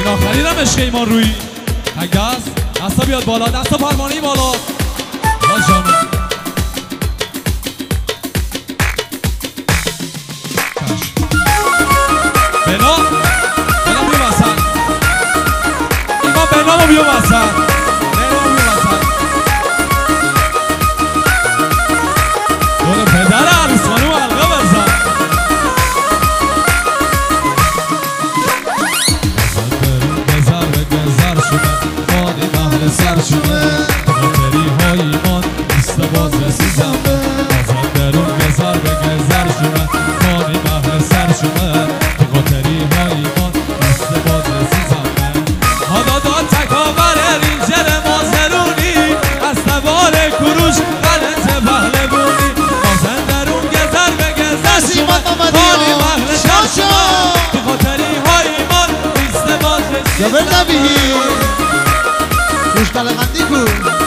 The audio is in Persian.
آخرین هم عشق ایمان روی تگست دستا بیاد بالا دستا پروانه‌ای بالا جانم بنا بیا وسط ایمان بنامو بیا وسط دور پدر عروس خانوم حلقه بزن گذر به گذر شده خانه محل سر شده خاطری های ایمان نیست باز رسیدم بازم درون گذر به گذر شده خانه محل سر شده خاطری های ایمان نیست باز رسیدم حالا داد تکاور رینجر مازرونی از نوار کروش غلط پهلوونی بازم درون گذر به گذر شده خانه محل سر شده خاطری های ایمان نیست باز رسیدم یا بردبی خوش قلقندی کن